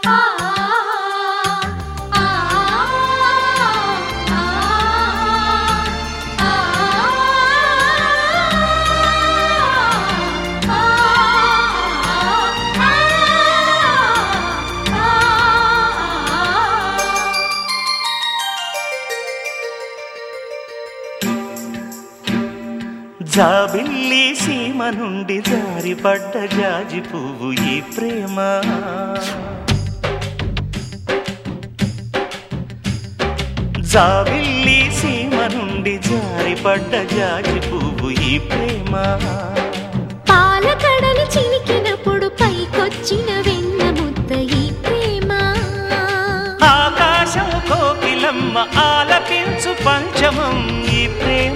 జాబిల్లి సీమ నుండి జారిపడ్డ జాజి పువ్వు ఈ ప్రేమ జాబిల్లి సీమ నుండి జారిపడ్డ జాజి పువ్వు ఈ ప్రేమ పాలకడలి చిలికినప్పుడు పైకొచ్చిన వెన్న ముద్ద ఈ ప్రేమ ఆకాశం కోకిలమ్మ ఆలపించు పంచమం ఈ ప్రేమ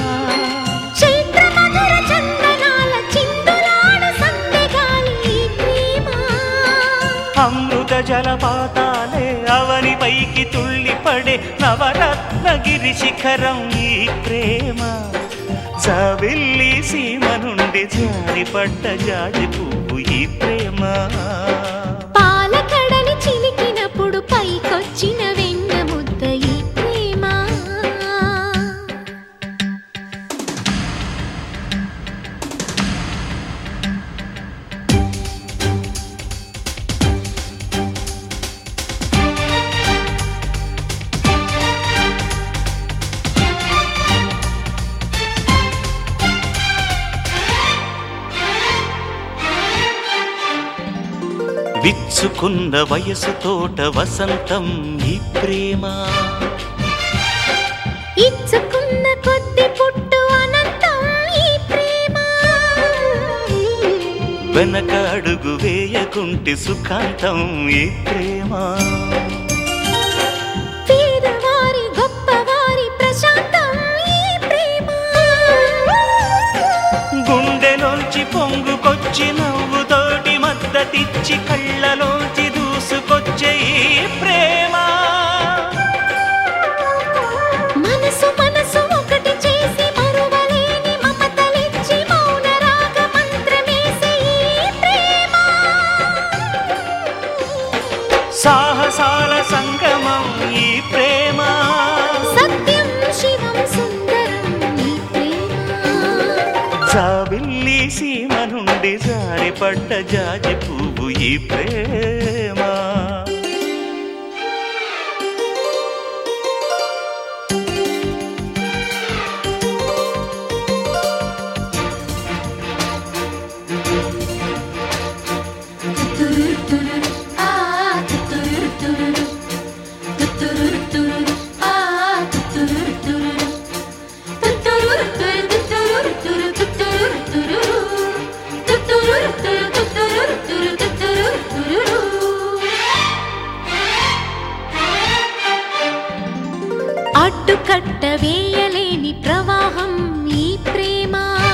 అమృత జలపాతాలే అవని పైకి తుళ్ళిపడే నవరత్నగిరి శిఖరం ఈ ప్రేమ జాబిల్లి సీమ నుండి జారిపడ్డ జాజి పువ్వు ఈ ప్రేమ పాలకడలి చిలికినప్పుడు పైకొచ్చిన వెన్న ముద్ద ఈ ప్రేమ విచ్చుకున్న వయసు తోట వసంతం ఈ ప్రేమ ఇచ్చుకున్న కొద్ది పుట్టు అనంతం ఈ ప్రేమ వెనక అడుగు వేయకుంటే సుఖాంతం ఈ ప్రేమ పేదవారి గొప్పవారి ప్రశాంతం ఈ ప్రేమ గుండెలోంచి పొంగుకొచ్చి నవ్వుతోటి మద్దతిచ్చి కళ్ళలోంచి దూసుకొచ్చే ఈ ప్రేమ మనసు మనసు ఒకటి చేసి మరువలేని మమతలిచ్చి మౌన రాగ మంత్రమేసే ఈ ప్రేమ సాహసాల సంగమం ఈ ప్రేమ సత్యం శివం సుందరం ఈ ప్రేమ జాబిల్లి సీమ నుండి జారిపడ్డ జాజి పువ్వు ఈ ప్రేమ అడ్డుకట్ట వేయలేని ప్రవాహం ఈ ప్రేమ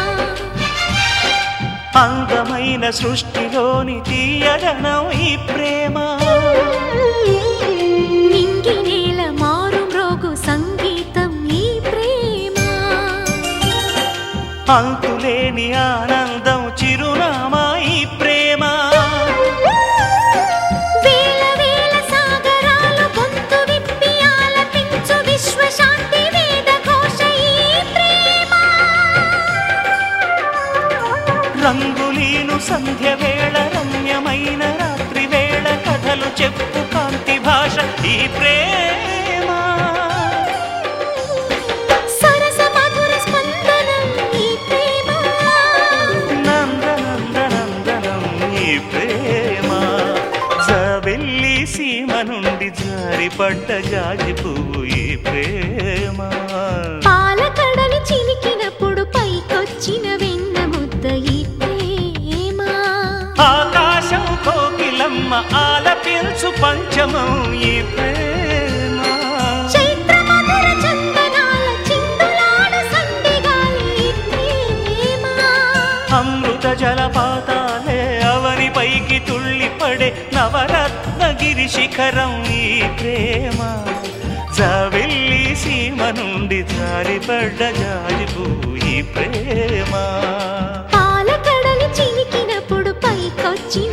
అందమైన సృష్టిలోని తీయదనం ఈ ప్రేమ నింగి నేల మారు మ్రోగు సంగీతం ఈ ప్రేమ అంతులేని ఆనందం చిరునామా ఈ ప్రేమ వేల వేల సాగరాలు గొంతు విప్పి ఆలపించు విశ్వశాంతి వేద ఘోష ఈ ప్రేమ రంగులీను సంధ్య వేళ రమ్యమైన రాత్రి వేళ కథలు చెప్పు కాంతి భాష ఈ ప్రేమ సరస మధుర స్పందనం ఈ ప్రేమ నందనందనందనం ఈ ప్రేమ జాబిల్లి సీమ నుండి జారిపడ్డ జాజి పువ్వు ఈ ప్రేమ పాలకడలి చిలికినప్పుడు పైకొచ్చిన వెన్న ముద్ద ఈ ప్రేమ ఆకాశం కోకిలమ్మ ఆలపించు పంచమం ఈ ప్రేమ చైత్ర మధుర చందనాల చిందులాడు సండిగాలి ఈ ప్రేమ అమృత జలపాతాలే అవని పైకి తుళ్ళిపడే నవరత్నగిరి శిఖరం ఈ ప్రేమ జాబిల్లి సీమ నుండి జారిపడ్డ జాజి పువ్వు ఈ ప్రేమ పాలకడలి చిలికినప్పుడు పైకొచ్చిన